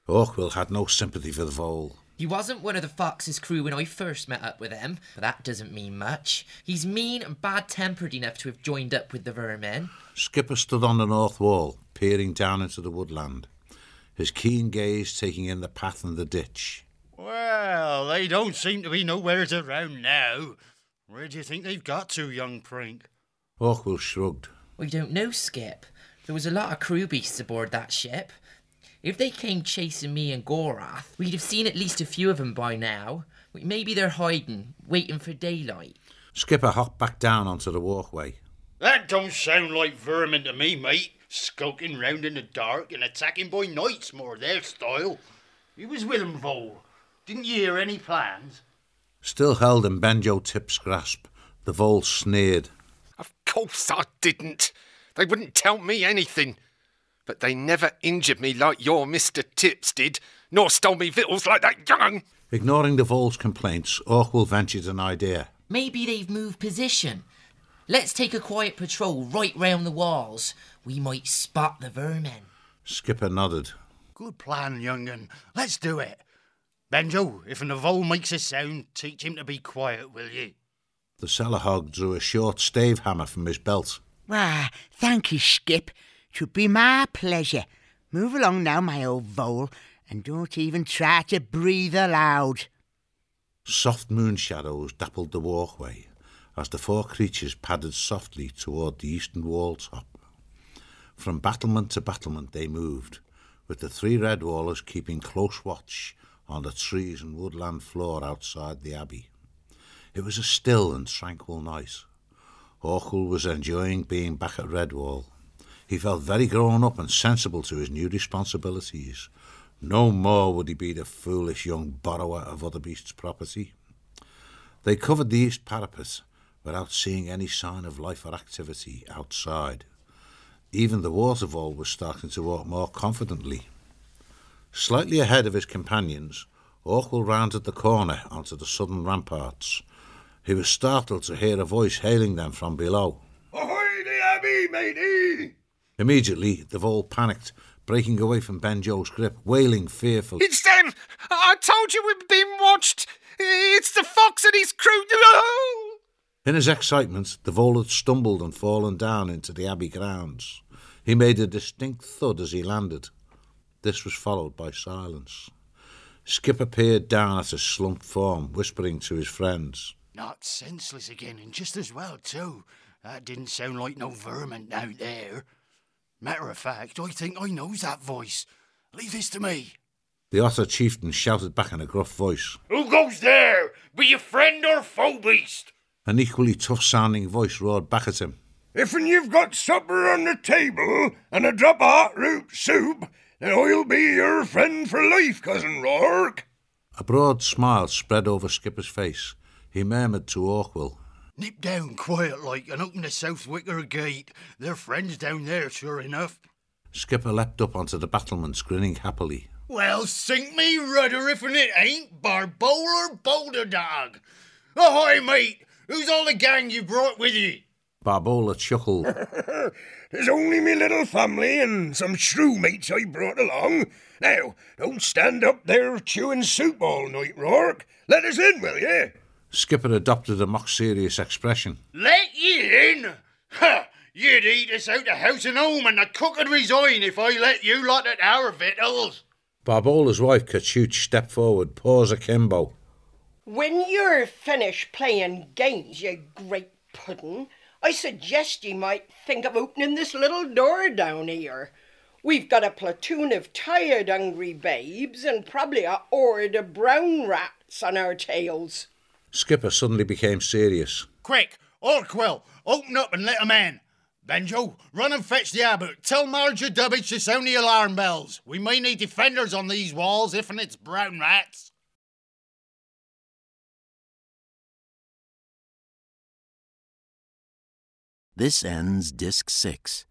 Orkwill had no sympathy for the vole. He wasn't one of the Fox's crew when I first met up with him, but that doesn't mean much. He's mean and bad-tempered enough to have joined up with the vermin. Skipper stood on the north wall, peering down into the woodland, his keen gaze taking in the path and the ditch. Well, they don't seem to be nowheres around now. Where do you think they've got to, young Prink? Orkwill shrugged. I don't know, Skip. There was a lot of crew beasts aboard that ship. If they came chasing me and Gorath, we'd have seen at least a few of them by now. Maybe they're hiding, waiting for daylight. Skipper hopped back down onto the walkway. That don't sound like vermin to me, mate. Skulking round in the dark and attacking by night's more their style. You was with 'em, Vole. Didn't you hear any plans? Still held in Benjo Tip's grasp, the vole sneered. Of course I didn't. They wouldn't tell me anything. But they never injured me like your Mr. Tips did, nor stole me victuals like that young. Ignoring the vole's complaints, Orkwill ventured an idea. Maybe they've moved position. Let's take a quiet patrol right round the walls. We might spot the vermin. Skipper nodded. Good plan, young'un. Let's do it. Benjo, if the vole makes a sound, teach him to be quiet, will you? The cellar hog drew a short stave hammer from his belt. Why, thank you, Skip. 'Twould be my pleasure. Move along now, my old vole, and don't even try to breathe aloud. Soft moon shadows dappled the walkway as the four creatures padded softly toward the eastern wall top. From battlement to battlement they moved, with the three Redwallers keeping close watch on the trees and woodland floor outside the abbey. It was a still and tranquil night. Orkwill was enjoying being back at Redwall. He felt very grown up and sensible to his new responsibilities. No more would he be the foolish young borrower of other beasts' property. They covered the east parapet without seeing any sign of life or activity outside. Even the water vole was starting to walk more confidently. Slightly ahead of his companions, Orkwill rounded the corner onto the southern ramparts. He was startled to hear a voice hailing them from below. Ahoy the abbey, matey! Immediately, the vole panicked, breaking away from Benjo's grip, wailing fearfully. It's them! I told you we'd been watched! It's the Fox and his crew! In his excitement, the vole had stumbled and fallen down into the abbey grounds. He made a distinct thud as he landed. This was followed by silence. Skipper peered down at his slumped form, whispering to his friends. Not senseless again, and just as well, too. That didn't sound like no vermin out there. Matter of fact, I think I knows that voice. Leave this to me. The otter chieftain shouted back in a gruff voice. Who goes there? Be you friend or foe beast? An equally tough-sounding voice roared back at him. If'n you've got supper on the table and a drop of hot root soup, then I'll be your friend for life, Cousin Rourke. A broad smile spread over Skipper's face. He murmured to Orkwill. Nip down quiet like and open the south wicker gate. They're friends down there, sure enough. Skipper leapt up onto the battlements, grinning happily. Well, sink me rudder if it ain't Barbole or Boulder Dog. Ahoy, mate! Who's all the gang you brought with you? Barbola chuckled. There's only me little family and some shrew mates I brought along. Now, don't stand up there chewing soup all night, Rourke. Let us in, will ye? Skipper adopted a mock-serious expression. Let you in? Ha! You'd eat us out of house and home, and the cook would resign if I let you lot at our victuals. Barbola's wife, Cachuch, stepped forward, paws akimbo. When you're finished playing games, you great puddin', I suggest you might think of opening this little door down here. We've got a platoon of tired, hungry babes and probably a horde of brown rats on our tails. Skipper suddenly became serious. Quick, Orkwill, open up and let 'em in. Benjo, run and fetch the abbot. Tell Marja Dubbage to sound the alarm bells. We may need defenders on these walls if it's brown rats. This ends Disc 6.